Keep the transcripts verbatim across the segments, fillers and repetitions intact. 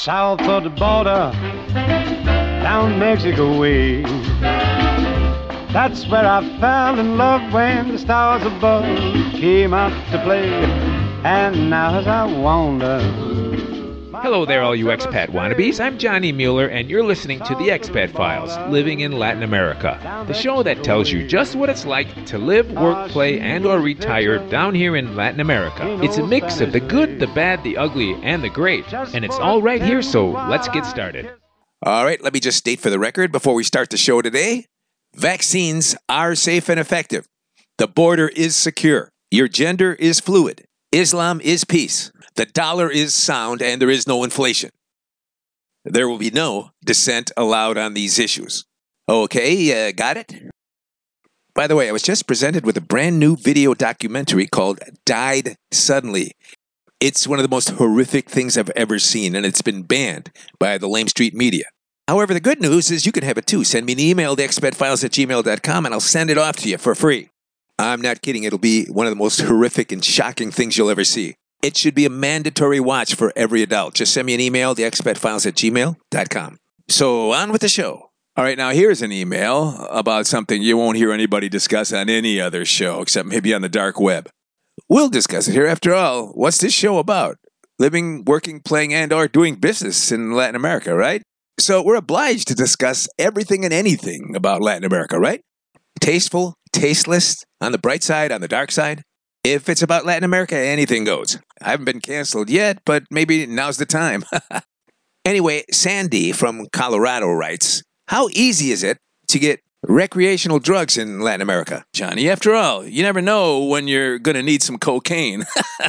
south of the border, down Mexico way. That's where I fell in love when the stars above came out to play. And now as I wander... Hello there, all you expat wannabes. I'm Johnny Mueller, and you're listening to The Expat Files, Living in Latin America, the show that tells you just what it's like to live, work, play, and or retire down here in Latin America. It's a mix of the good, the bad, the ugly, and the great, and it's all right here, so let's get started. All right, let me just state for the record before we start the show today, vaccines are safe and effective. The border is secure. Your gender is fluid. Islam is peace. The dollar is sound, and there is no inflation. There will be no dissent allowed on these issues. Okay, uh, got it? By the way, I was just presented with a brand new video documentary called Died Suddenly. It's one of the most horrific things I've ever seen, and it's been banned by the Lame Street Media. However, the good news is you can have it too. Send me an email, the expat files at gmail dot com, and I'll send it off to you for free. I'm not kidding. It'll be one of the most horrific and shocking things you'll ever see. It should be a mandatory watch for every adult. Just send me an email, the expat files at gmail dot com. So on with the show. All right, now here's an email about something you won't hear anybody discuss on any other show, except maybe on the dark web. We'll discuss it here. After all, what's this show about? Living, working, playing, and or doing business in Latin America, right? So we're obliged to discuss everything and anything about Latin America, right? Tasteful, tasteless, on the bright side, on the dark side. If it's about Latin America, anything goes. I haven't been canceled yet, but maybe now's the time. Anyway, Sandy from Colorado writes, how easy is it to get recreational drugs in Latin America? Johnny, after all, you never know when you're going to need some cocaine.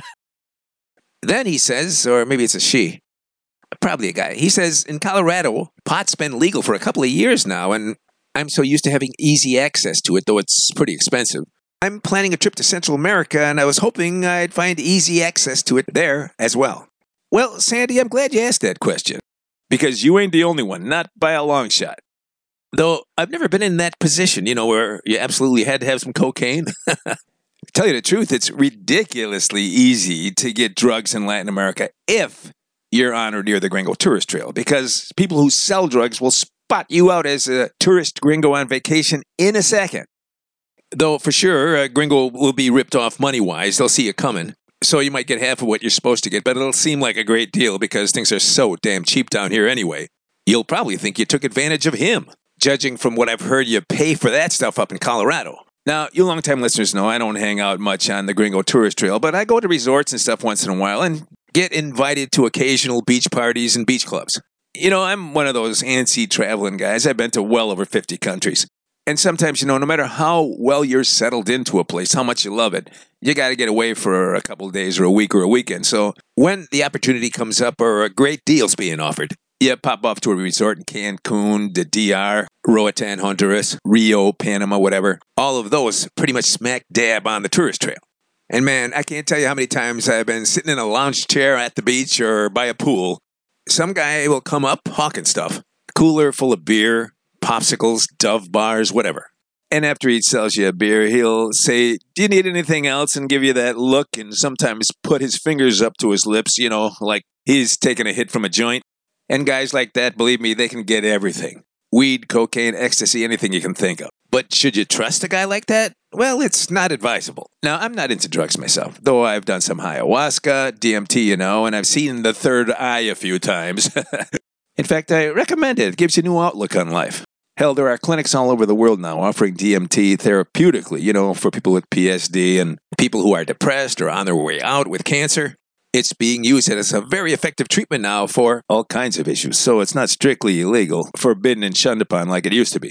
Then he says, or maybe it's a she, probably a guy. He says, in Colorado, pot's been legal for a couple of years now, and I'm so used to having easy access to it, though it's pretty expensive. I'm planning a trip to Central America, and I was hoping I'd find easy access to it there as well. Well, Sandy, I'm glad you asked that question, because you ain't the only one, not by a long shot. Though I've never been in that position, you know, where you absolutely had to have some cocaine. Tell you the truth, it's ridiculously easy to get drugs in Latin America if you're on or near the Gringo Tourist Trail, because people who sell drugs will spot you out as a tourist gringo on vacation in a second. Though, for sure, a gringo will be ripped off money-wise. They'll see you coming. So you might get half of what you're supposed to get, but it'll seem like a great deal because things are so damn cheap down here anyway. You'll probably think you took advantage of him, judging from what I've heard you pay for that stuff up in Colorado. Now, you long-time listeners know I don't hang out much on the Gringo Tourist Trail, but I go to resorts and stuff once in a while and get invited to occasional beach parties and beach clubs. You know, I'm one of those antsy traveling guys. I've been to well over fifty countries. And sometimes, you know, no matter how well you're settled into a place, how much you love it, you got to get away for a couple of days or a week or a weekend. So when the opportunity comes up or a great deal's being offered, you pop off to a resort in Cancun, the D R, Roatan, Honduras, Rio, Panama, whatever. All of those pretty much smack dab on the tourist trail. And man, I can't tell you how many times I've been sitting in a lounge chair at the beach or by a pool. Some guy will come up hawking stuff, cooler full of beer, popsicles, Dove bars, whatever. And after he sells you a beer, he'll say, do you need anything else? And give you that look and sometimes put his fingers up to his lips, you know, like he's taking a hit from a joint. And guys like that, believe me, they can get everything. Weed, cocaine, ecstasy, anything you can think of. But should you trust a guy like that? Well, it's not advisable. Now, I'm not into drugs myself, though I've done some ayahuasca, D M T, you know, and I've seen the third eye a few times. In fact, I recommend it. It gives you a new outlook on life. Hell, there are clinics all over the world now offering D M T therapeutically, you know, for people with P S D and people who are depressed or on their way out with cancer. It's being used as a very effective treatment now for all kinds of issues, so it's not strictly illegal, forbidden and shunned upon like it used to be.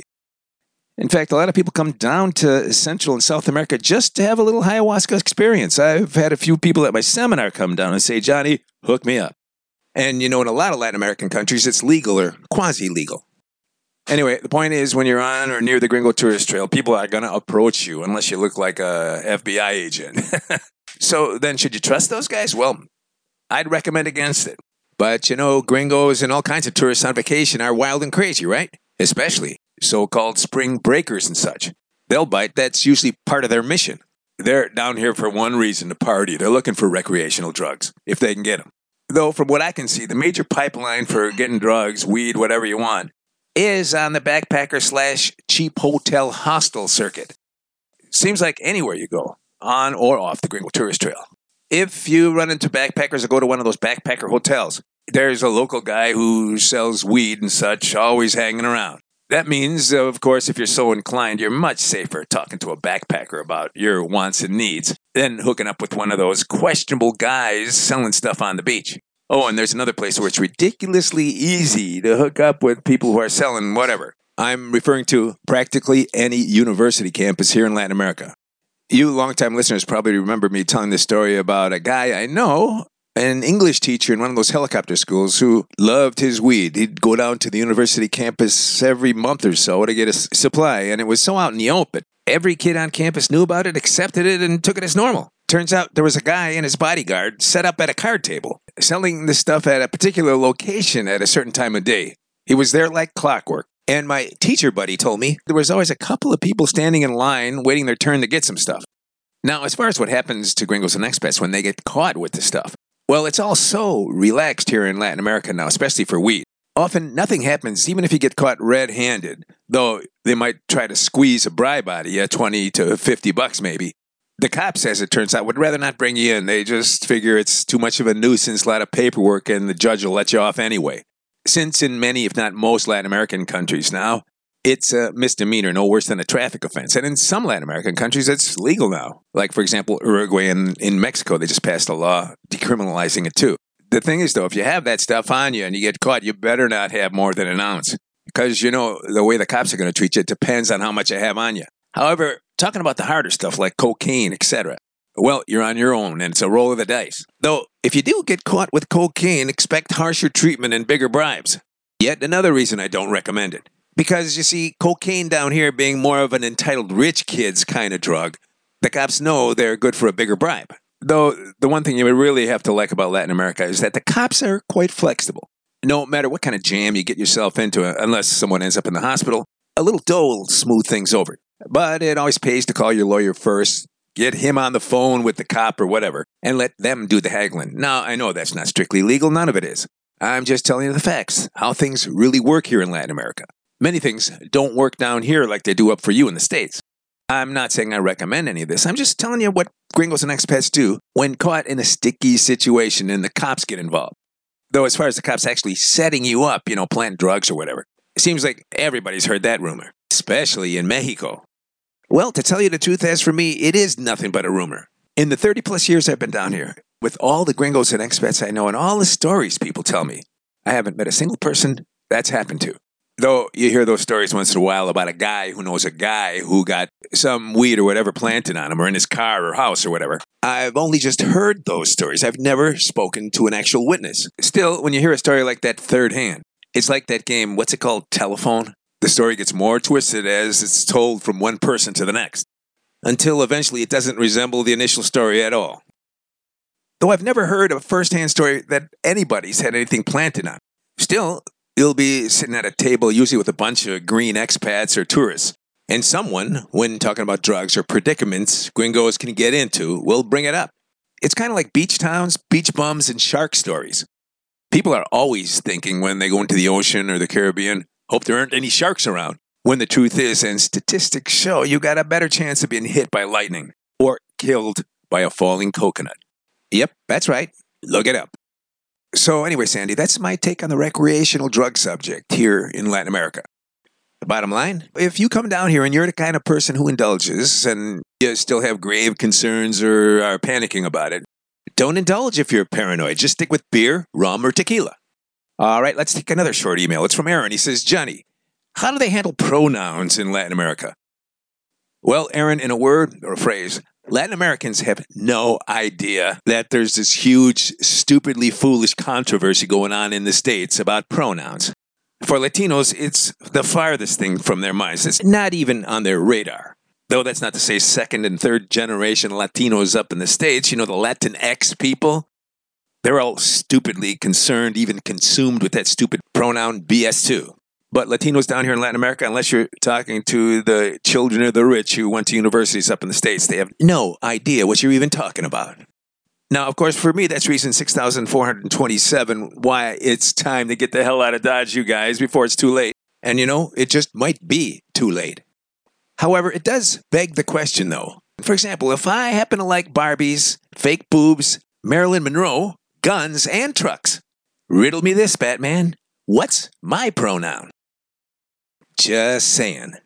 In fact, a lot of people come down to Central and South America just to have a little ayahuasca experience. I've had a few people at my seminar come down and say, Johnny, hook me up. And, you know, in a lot of Latin American countries, it's legal or quasi-legal. Anyway, the point is, when you're on or near the Gringo Tourist Trail, people are going to approach you unless you look like a F B I agent. So then should you trust those guys? Well, I'd recommend against it. But, you know, gringos and all kinds of tourists on vacation are wild and crazy, right? Especially so-called spring breakers and such. They'll bite. That's usually part of their mission. They're down here for one reason, to party. They're looking for recreational drugs, if they can get them. Though, from what I can see, the major pipeline for getting drugs, weed, whatever you want, is on the backpacker slash cheap hotel hostel circuit. Seems like anywhere you go, on or off the Gringo Tourist Trail. If you run into backpackers or go to one of those backpacker hotels, there's a local guy who sells weed and such, always hanging around. That means, of course, if you're so inclined, you're much safer talking to a backpacker about your wants and needs than hooking up with one of those questionable guys selling stuff on the beach. Oh, and there's another place where it's ridiculously easy to hook up with people who are selling whatever. I'm referring to practically any university campus here in Latin America. You longtime listeners probably remember me telling this story about a guy I know, an English teacher in one of those helicopter schools who loved his weed. He'd go down to the university campus every month or so to get a s- supply, and it was so out in the open. Every kid on campus knew about it, accepted it, and took it as normal. Turns out there was a guy and his bodyguard set up at a card table, selling the stuff at a particular location at a certain time of day. He was there like clockwork. And my teacher buddy told me there was always a couple of people standing in line waiting their turn to get some stuff. Now, as far as what happens to gringos and expats when they get caught with the stuff, well, it's all so relaxed here in Latin America now, especially for weed. Often, nothing happens, even if you get caught red-handed, though they might try to squeeze a bribe out of you, twenty to fifty bucks maybe. The cops, as it turns out, would rather not bring you in. They just figure it's too much of a nuisance, a lot of paperwork, and the judge will let you off anyway. Since in many, if not most, Latin American countries now, it's a misdemeanor, no worse than a traffic offense. And in some Latin American countries, it's legal now. Like, for example, Uruguay and in Mexico, they just passed a law decriminalizing it too. The thing is, though, if you have that stuff on you and you get caught, you better not have more than an ounce. Because, you know, the way the cops are going to treat you, it depends on how much you have on you. However, talking about the harder stuff like cocaine, et cetera, well, you're on your own, and it's a roll of the dice. Though, if you do get caught with cocaine, expect harsher treatment and bigger bribes. Yet another reason I don't recommend it. Because, you see, cocaine down here being more of an entitled rich kids kind of drug, the cops know they're good for a bigger bribe. Though, the one thing you would really have to like about Latin America is that the cops are quite flexible. No matter what kind of jam you get yourself into, unless someone ends up in the hospital, a little dough will smooth things over. But it always pays to call your lawyer first, get him on the phone with the cop or whatever, and let them do the haggling. Now, I know that's not strictly legal, none of it is. I'm just telling you the facts, how things really work here in Latin America. Many things don't work down here like they do up for you in the States. I'm not saying I recommend any of this. I'm just telling you what gringos and expats do when caught in a sticky situation and the cops get involved. Though as far as the cops actually setting you up, you know, planting drugs or whatever, it seems like everybody's heard that rumor, especially in Mexico. Well, to tell you the truth, as for me, it is nothing but a rumor. In the thirty plus years I've been down here, with all the gringos and expats I know and all the stories people tell me, I haven't met a single person that's happened to. Though you hear those stories once in a while about a guy who knows a guy who got some weed or whatever planted on him or in his car or house or whatever. I've only just heard those stories. I've never spoken to an actual witness. Still, when you hear a story like that third hand, it's like that game, what's it called, Telephone? The story gets more twisted as it's told from one person to the next, until eventually it doesn't resemble the initial story at all. Though I've never heard of a first-hand story that anybody's had anything planted on. Still, you'll be sitting at a table usually with a bunch of green expats or tourists, and someone, when talking about drugs or predicaments gringos can get into, will bring it up. It's kind of like beach towns, beach bums, and shark stories. People are always thinking when they go into the ocean or the Caribbean, hope there aren't any sharks around. When the truth is, and statistics show, you got a better chance of being hit by lightning or killed by a falling coconut. Yep, that's right. Look it up. So anyway, Sandy, that's my take on the recreational drug subject here in Latin America. The bottom line, if you come down here and you're the kind of person who indulges and you still have grave concerns or are panicking about it, don't indulge if you're paranoid. Just stick with beer, rum, or tequila. All right, let's take another short email. It's from Aaron. He says, Johnny, how do they handle pronouns in Latin America? Well, Aaron, in a word or a phrase, Latin Americans have no idea that there's this huge, stupidly foolish controversy going on in the States about pronouns. For Latinos, it's the farthest thing from their minds. It's not even on their radar. Though that's not to say second and third generation Latinos up in the States, you know, the Latinx people, they're all stupidly concerned, even consumed with that stupid pronoun B S too. But Latinos down here in Latin America, unless you're talking to the children of the rich who went to universities up in the States, they have no idea what you're even talking about. Now, of course, for me, that's reason six thousand four hundred twenty-seven why it's time to get the hell out of Dodge, you guys, before it's too late. And you know, it just might be too late. However, it does beg the question, though. For example, if I happen to like Barbies, fake boobs, Marilyn Monroe, guns, and trucks, riddle me this, Batman. What's my pronoun? Just saying.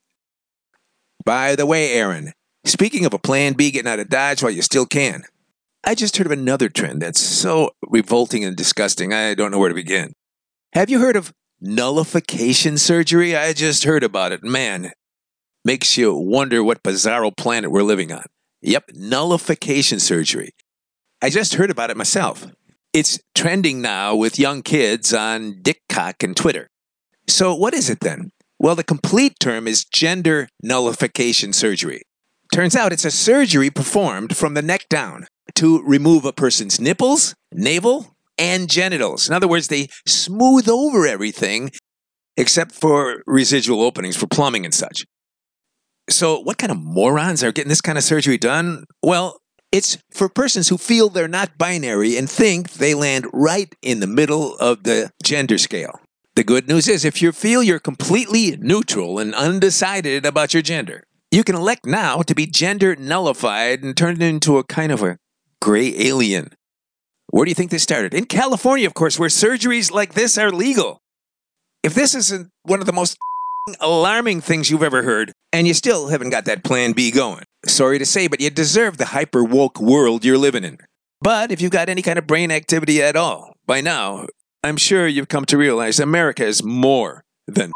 By the way, Aaron, speaking of a plan B getting out of Dodge while you still can, I just heard of another trend that's so revolting and disgusting, I don't know where to begin. Have you heard of nullification surgery? I just heard about it. Man, makes you wonder what bizarro planet we're living on. Yep, nullification surgery. I just heard about it myself. It's trending now with young kids on DickCock and Twitter. So what is it then? Well, the complete term is gender nullification surgery. Turns out it's a surgery performed from the neck down to remove a person's nipples, navel, and genitals. In other words, they smooth over everything except for residual openings for plumbing and such. So what kind of morons are getting this kind of surgery done? Well, it's for persons who feel they're not binary and think they land right in the middle of the gender scale. The good news is if you feel you're completely neutral and undecided about your gender, you can elect now to be gender nullified and turn into a kind of a gray alien. Where do you think this started? In California, of course, where surgeries like this are legal. If this isn't one of the most alarming things you've ever heard, and you still haven't got that plan B going, sorry to say, but you deserve the hyper-woke world you're living in. But if you've got any kind of brain activity at all, by now, I'm sure you've come to realize America is more than.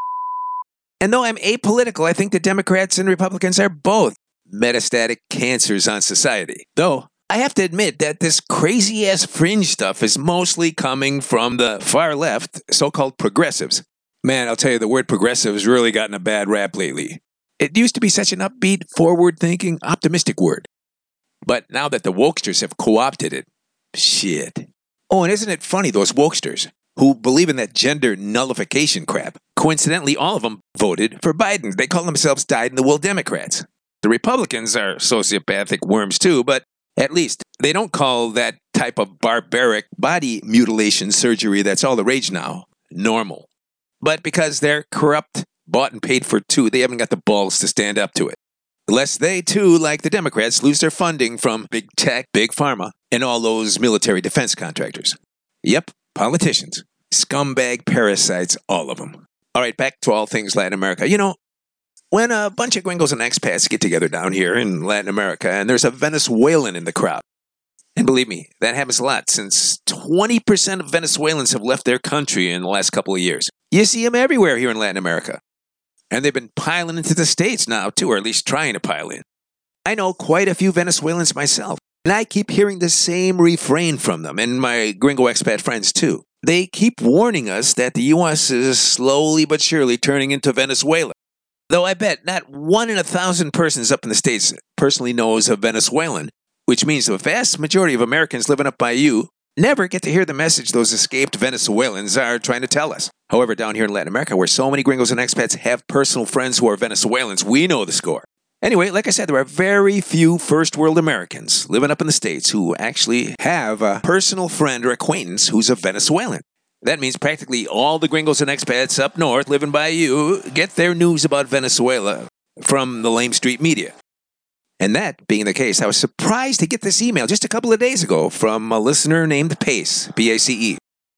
And though I'm apolitical, I think the Democrats and Republicans are both metastatic cancers on society. Though, I have to admit that this crazy-ass fringe stuff is mostly coming from the far left, so-called progressives. Man, I'll tell you, the word progressive has really gotten a bad rap lately. It used to be such an upbeat, forward-thinking, optimistic word. But now that the wokesters have co-opted it, shit. Oh, and isn't it funny, those wokesters who believe in that gender nullification crap? Coincidentally, all of them voted for Biden. They call themselves dyed-in-the-wool Democrats. The Republicans are sociopathic worms too, but at least they don't call that type of barbaric body mutilation surgery that's all the rage now normal. But because they're corrupt, bought and paid for too, they haven't got the balls to stand up to it. Lest they too, like the Democrats, lose their funding from big tech, big pharma, and all those military defense contractors. Yep, politicians. Scumbag parasites, all of them. All right, back to all things Latin America. You know, when a bunch of gringos and expats get together down here in Latin America, and there's a Venezuelan in the crowd, and believe me, that happens a lot, since twenty percent of Venezuelans have left their country in the last couple of years. You see them everywhere here in Latin America. And they've been piling into the States now, too, or at least trying to pile in. I know quite a few Venezuelans myself, and I keep hearing the same refrain from them, and my gringo expat friends, too. They keep warning us that the U S is slowly but surely turning into Venezuela. Though I bet not one in a thousand persons up in the States personally knows a Venezuelan, which means the vast majority of Americans living up by you never get to hear the message those escaped Venezuelans are trying to tell us. However, down here in Latin America, where so many gringos and expats have personal friends who are Venezuelans, we know the score. Anyway, like I said, there are very few first world Americans living up in the States who actually have a personal friend or acquaintance who's a Venezuelan. That means practically all the gringos and expats up north living by you get their news about Venezuela from the lame street media. And that being the case, I was surprised to get this email just a couple of days ago from a listener named Pace, P A C E.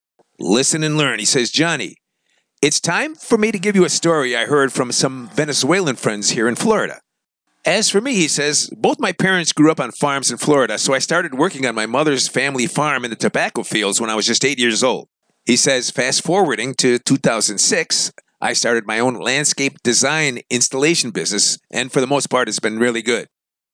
Listen and learn. He says, Johnny, it's time for me to give you a story I heard from some Venezuelan friends here in Florida. As for me, he says, both my parents grew up on farms in Florida, so I started working on my mother's family farm in the tobacco fields when I was just eight years old. He says, fast forwarding to two thousand six, I started my own landscape design installation business, and for the most part, it's been really good.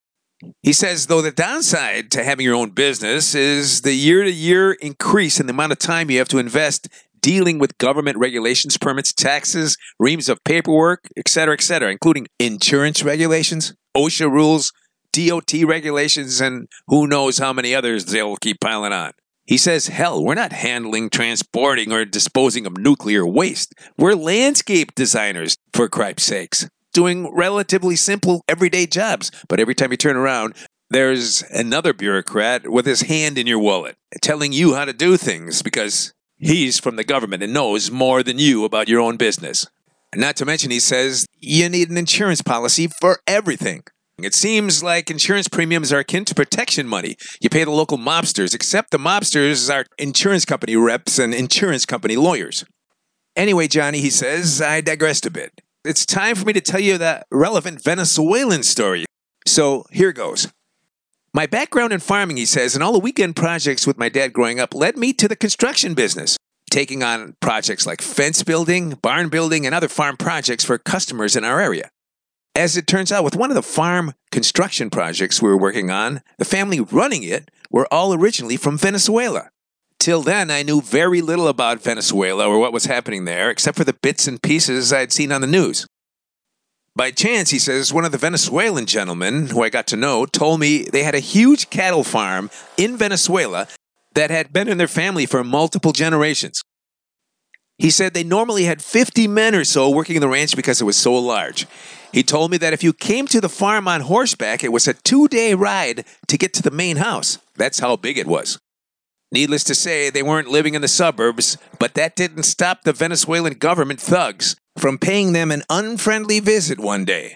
He says, though the downside to having your own business is the year-to-year increase in the amount of time you have to invest dealing with government regulations, permits, taxes, reams of paperwork, et cetera, et cetera, including insurance regulations, OSHA rules, D O T regulations, and who knows how many others they'll keep piling on. He says, hell, we're not handling, transporting, or disposing of nuclear waste. We're landscape designers, for cripe's sakes, doing relatively simple, everyday jobs. But every time you turn around, there's another bureaucrat with his hand in your wallet, telling you how to do things because he's from the government and knows more than you about your own business. Not to mention, he says you need an insurance policy for everything. It seems like insurance premiums are akin to protection money. You pay the local mobsters, except the mobsters are insurance company reps and insurance company lawyers. Anyway, Johnny, he says, I digressed a bit. It's time for me to tell you the relevant Venezuelan story. So here goes. My background in farming, he says, and all the weekend projects with my dad growing up led me to the construction business, taking on projects like fence building, barn building, and other farm projects for customers in our area. As it turns out, with one of the farm construction projects we were working on, the family running it were all originally from Venezuela. Till then, I knew very little about Venezuela or what was happening there, except for the bits and pieces I'd seen on the news. By chance, he says, one of the Venezuelan gentlemen who I got to know told me they had a huge cattle farm in Venezuela that had been in their family for multiple generations. He said they normally had fifty men or so working the ranch because it was so large. He told me that if you came to the farm on horseback, it was a two-day ride to get to the main house. That's how big it was. Needless to say, they weren't living in the suburbs, but that didn't stop the Venezuelan government thugs from paying them an unfriendly visit one day.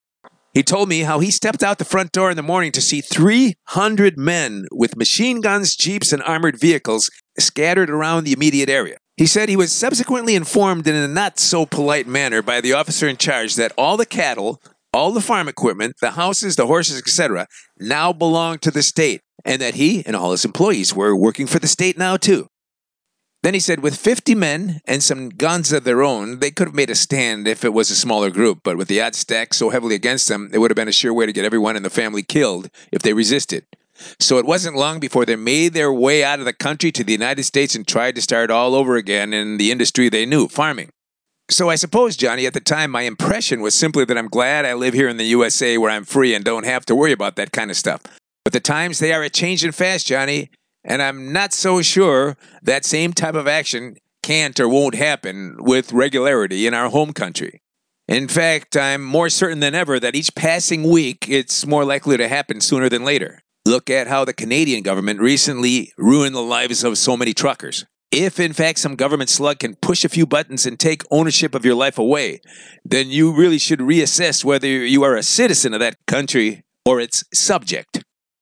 He told me how he stepped out the front door in the morning to see three hundred men with machine guns, jeeps, and armored vehicles scattered around the immediate area. He said he was subsequently informed in a not-so-polite manner by the officer in charge that all the cattle, all the farm equipment, the houses, the horses, et cetera, now belonged to the state, and that he and all his employees were working for the state now, too. Then he said with fifty men and some guns of their own, they could have made a stand if it was a smaller group, but with the odds stacked so heavily against them, it would have been a sure way to get everyone in the family killed if they resisted. So it wasn't long before they made their way out of the country to the United States and tried to start all over again in the industry they knew, farming. So I suppose, Johnny, at the time, my impression was simply that I'm glad I live here in the U S A where I'm free and don't have to worry about that kind of stuff. But the times, they are a-changing fast, Johnny, and I'm not so sure that same type of action can't or won't happen with regularity in our home country. In fact, I'm more certain than ever that each passing week, it's more likely to happen sooner than later. Look at how the Canadian government recently ruined the lives of so many truckers. If, in fact, some government slug can push a few buttons and take ownership of your life away, then you really should reassess whether you are a citizen of that country or its subject.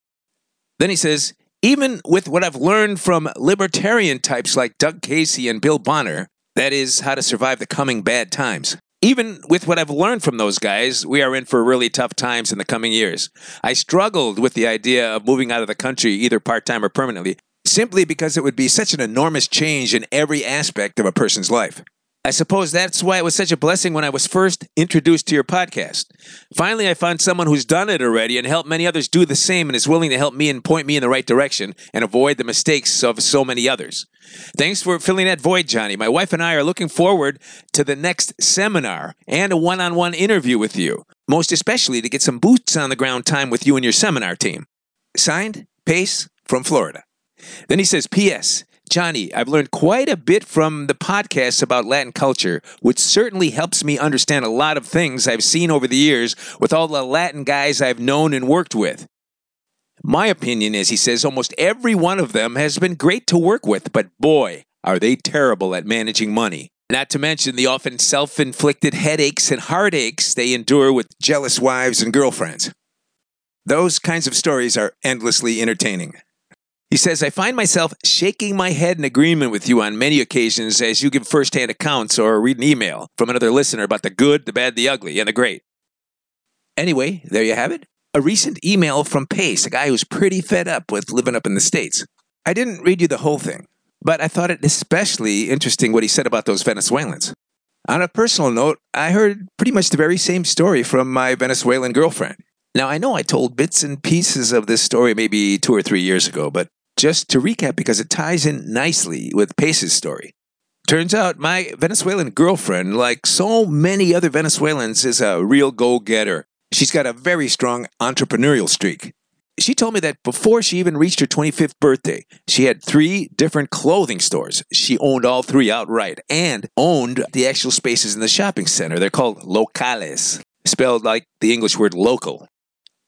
Then he says, even with what I've learned from libertarian types like Doug Casey and Bill Bonner, that is, how to survive the coming bad times. Even with what I've learned from those guys, we are in for really tough times in the coming years. I struggled with the idea of moving out of the country, either part-time or permanently, simply because it would be such an enormous change in every aspect of a person's life. I suppose that's why it was such a blessing when I was first introduced to your podcast. Finally, I found someone who's done it already and helped many others do the same and is willing to help me and point me in the right direction and avoid the mistakes of so many others. Thanks for filling that void, Johnny. My wife and I are looking forward to the next seminar and a one-on-one interview with you, most especially to get some boots on the ground time with you and your seminar team. Signed, Pace from Florida. Then he says, P S Johnny, I've learned quite a bit from the podcasts about Latin culture, which certainly helps me understand a lot of things I've seen over the years with all the Latin guys I've known and worked with. My opinion is, he says, almost every one of them has been great to work with, but boy, are they terrible at managing money. Not to mention the often self-inflicted headaches and heartaches they endure with jealous wives and girlfriends. Those kinds of stories are endlessly entertaining. He says, I find myself shaking my head in agreement with you on many occasions as you give first-hand accounts or read an email from another listener about the good, the bad, the ugly, and the great. Anyway, there you have it. A recent email from Pace, a guy who's pretty fed up with living up in the States. I didn't read you the whole thing, but I thought it especially interesting what he said about those Venezuelans. On a personal note, I heard pretty much the very same story from my Venezuelan girlfriend. Now, I know I told bits and pieces of this story maybe two or three years ago, but just to recap, because it ties in nicely with Pace's story. Turns out my Venezuelan girlfriend, like so many other Venezuelans, is a real go-getter. She's got a very strong entrepreneurial streak. She told me that before she even reached her twenty-fifth birthday, she had three different clothing stores. She owned all three outright and owned the actual spaces in the shopping center. They're called locales, spelled like the English word local.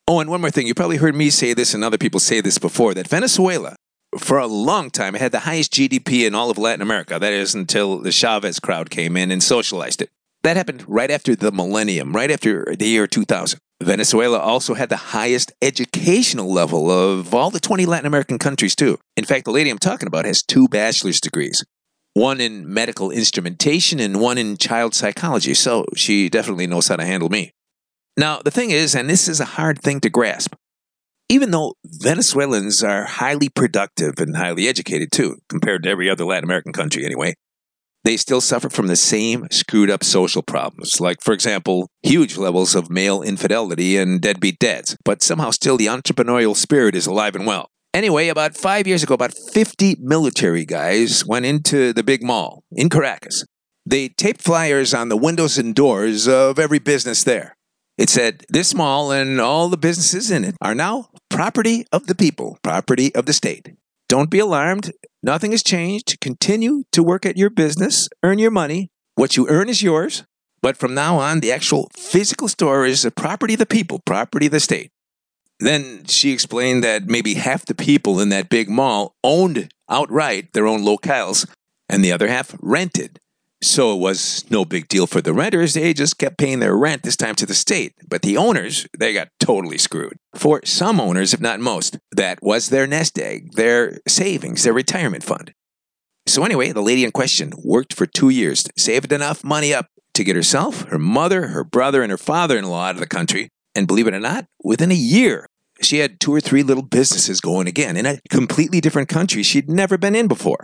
Oh, and one more thing. You probably heard me say this and other people say this before, that Venezuela, for a long time, had the highest G D P in all of Latin America. That is until the Chavez crowd came in and socialized it. That happened right after the millennium, right after the year two thousand. Venezuela also had the highest educational level of all the twenty Latin American countries, too. In fact, the lady I'm talking about has two bachelor's degrees, one in medical instrumentation and one in child psychology, so she definitely knows how to handle me. Now, the thing is, and this is a hard thing to grasp, even though Venezuelans are highly productive and highly educated, too, compared to every other Latin American country anyway, they still suffer from the same screwed up social problems, like, for example, huge levels of male infidelity and deadbeat dads, but somehow still the entrepreneurial spirit is alive and well. Anyway, about five years ago, about fifty military guys went into the big mall in Caracas. They taped flyers on the windows and doors of every business there. It said, "This mall and all the businesses in it are now property of the people, property of the state. Don't be alarmed. Nothing has changed. Continue to work at your business, earn your money. What you earn is yours. But from now on, the actual physical store is the property of the people, property of the state." Then she explained that maybe half the people in that big mall owned outright their own locales, and the other half rented. So it was no big deal for the renters. They just kept paying their rent, this time to the state. But the owners, they got totally screwed. For some owners, if not most, that was their nest egg, their savings, their retirement fund. So anyway, the lady in question worked for two years, saved enough money up to get herself, her mother, her brother, and her father-in-law out of the country. And believe it or not, within a year, she had two or three little businesses going again in a completely different country she'd never been in before.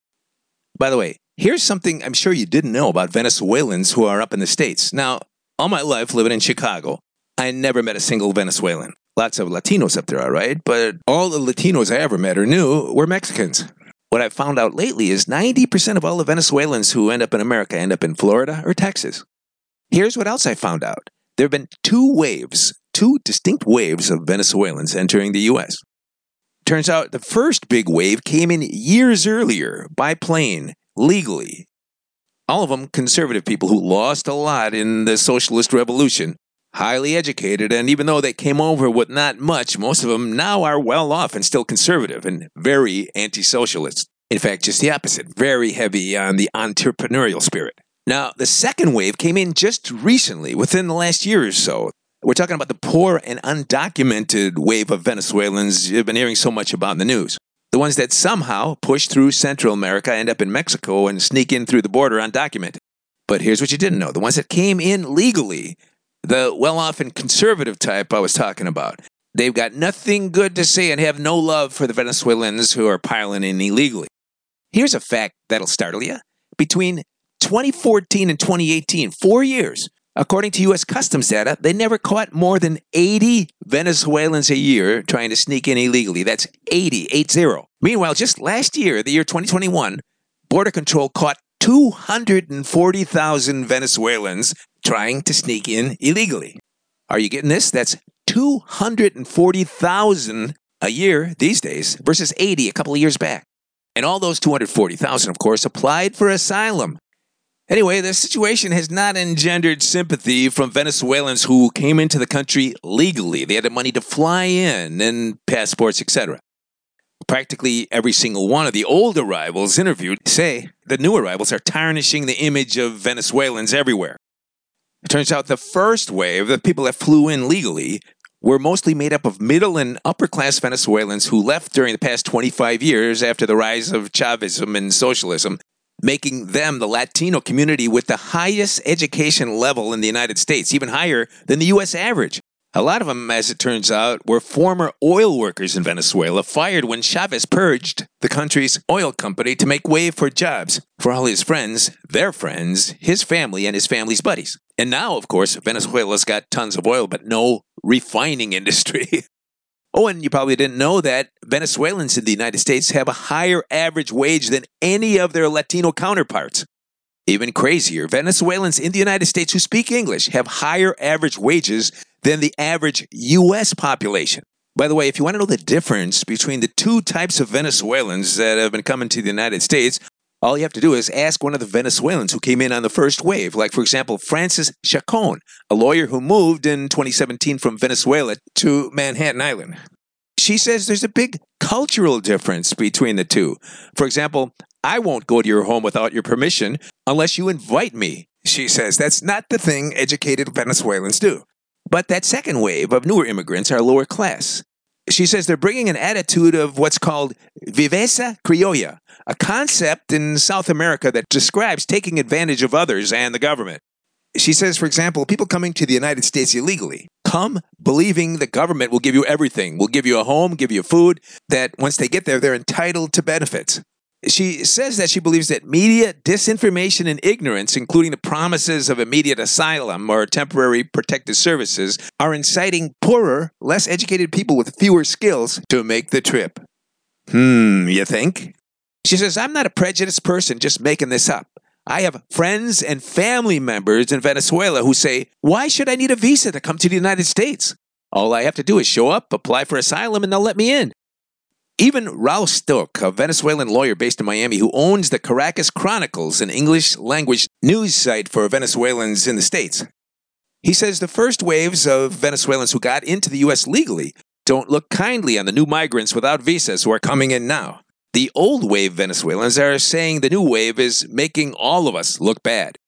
By the way, here's something I'm sure you didn't know about Venezuelans who are up in the States. Now, all my life living in Chicago, I never met a single Venezuelan. Lots of Latinos up there, all right, but all the Latinos I ever met or knew were Mexicans. What I've found out lately is ninety percent of all the Venezuelans who end up in America end up in Florida or Texas. Here's what else I found out. There have been two waves, two distinct waves of Venezuelans entering the U S. Turns out the first big wave came in years earlier by plane, legally. All of them conservative people who lost a lot in the socialist revolution, highly educated, and even though they came over with not much, most of them now are well off and still conservative and very anti-socialist. In fact, just the opposite, very heavy on the entrepreneurial spirit. Now, the second wave came in just recently, within the last year or so. We're talking about the poor and undocumented wave of Venezuelans you've been hearing so much about in the news. The ones that somehow push through Central America, end up in Mexico, and sneak in through the border undocumented. But here's what you didn't know. The ones that came in legally, the well-off and conservative type I was talking about, they've got nothing good to say and have no love for the Venezuelans who are piling in illegally. Here's a fact that'll startle you. Between twenty fourteen and twenty eighteen, four years, according to U S Customs data, they never caught more than eighty Venezuelans a year trying to sneak in illegally. That's eighty, eight zero. Meanwhile, just last year, the year twenty twenty-one, Border Control caught two hundred forty thousand Venezuelans trying to sneak in illegally. Are you getting this? That's two hundred forty thousand a year these days versus eighty a couple of years back. And all those two hundred forty thousand, of course, applied for asylum. Anyway, the situation has not engendered sympathy from Venezuelans who came into the country legally. They had the money to fly in and passports, et cetera. Practically every single one of the old arrivals interviewed say the new arrivals are tarnishing the image of Venezuelans everywhere. It turns out the first wave, the people that flew in legally, were mostly made up of middle and upper-class Venezuelans who left during the past twenty-five years after the rise of Chavism and socialism, making them the Latino community with the highest education level in the United States, even higher than the U S average. A lot of them, as it turns out, were former oil workers in Venezuela, fired when Chavez purged the country's oil company to make way for jobs for all his friends, their friends, his family, and his family's buddies. And now, of course, Venezuela's got tons of oil, but no refining industry. Oh, and you probably didn't know that Venezuelans in the United States have a higher average wage than any of their Latino counterparts. Even crazier, Venezuelans in the United States who speak English have higher average wages than the average U S population. By the way, if you want to know the difference between the two types of Venezuelans that have been coming to the United States, All you have to do is ask one of the Venezuelans who came in on the first wave, like, for example, Francis Chacon, a lawyer who moved in twenty seventeen from Venezuela to Manhattan Island. She says there's a big cultural difference between the two. For example, I won't go to your home without your permission unless you invite me. She says that's not the thing educated Venezuelans do. But that second wave of newer immigrants are lower class. She says they're bringing an attitude of what's called viveza criolla, a concept in South America that describes taking advantage of others and the government. She says, for example, people coming to the United States illegally come believing the government will give you everything, will give you a home, give you food, that once they get there, they're entitled to benefits. She says that she believes that media disinformation and ignorance, including the promises of immediate asylum or temporary protective services, are inciting poorer, less educated people with fewer skills to make the trip. Hmm, you think? She says, I'm not a prejudiced person just making this up. I have friends and family members in Venezuela who say, why should I need a visa to come to the United States? All I have to do is show up, apply for asylum, and they'll let me in. Even Raul Stock, a Venezuelan lawyer based in Miami who owns the Caracas Chronicles, an English-language news site for Venezuelans in the States, he says the first waves of Venezuelans who got into the U S legally don't look kindly on the new migrants without visas who are coming in now. The old wave Venezuelans are saying the new wave is making all of us look bad.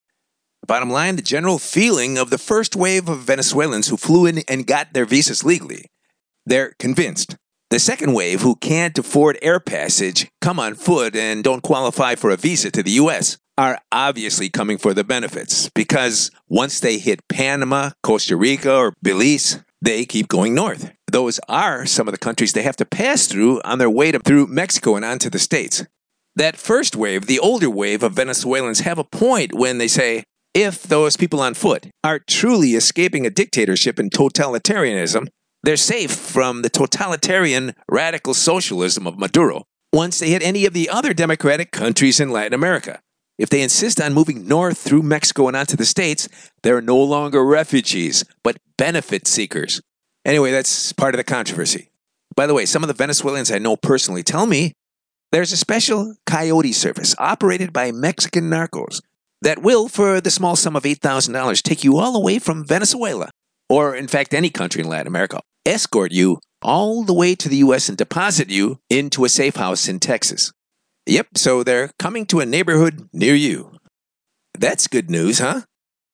Bottom line, the general feeling of the first wave of Venezuelans who flew in and got their visas legally, they're convinced. The second wave, who can't afford air passage, come on foot, and don't qualify for a visa to the U S, are obviously coming for the benefits, because once they hit Panama, Costa Rica, or Belize, they keep going north. Those are some of the countries they have to pass through on their way to, through Mexico and onto the States. That first wave, the older wave of Venezuelans, have a point when they say, if those people on foot are truly escaping a dictatorship and totalitarianism, they're safe from the totalitarian radical socialism of Maduro once they hit any of the other democratic countries in Latin America. If they insist on moving north through Mexico and onto the States, they're no longer refugees, but benefit seekers. Anyway, that's part of the controversy. By the way, some of the Venezuelans I know personally tell me there's a special coyote service operated by Mexican narcos that will, for the small sum of eight thousand dollars, take you all the way from Venezuela, or in fact any country in Latin America, escort you all the way to the U S and deposit you into a safe house in Texas. Yep, so they're coming to a neighborhood near you. That's good news, huh?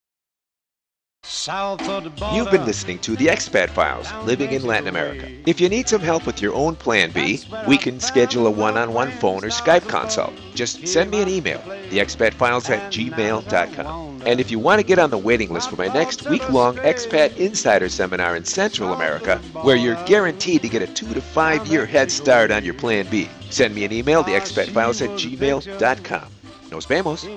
South of the border. You've been listening to The Expat Files, Living in Latin America. If you need some help with your own Plan B, we can schedule a one-on-one phone or Skype consult. Just send me an email, the expat files at gmail dot com. And if you want to get on the waiting list for my next week-long Expat Insider Seminar in Central America, where you're guaranteed to get a two to five year head start on your Plan B, send me an email, the expat files at gmail dot com. Nos vemos.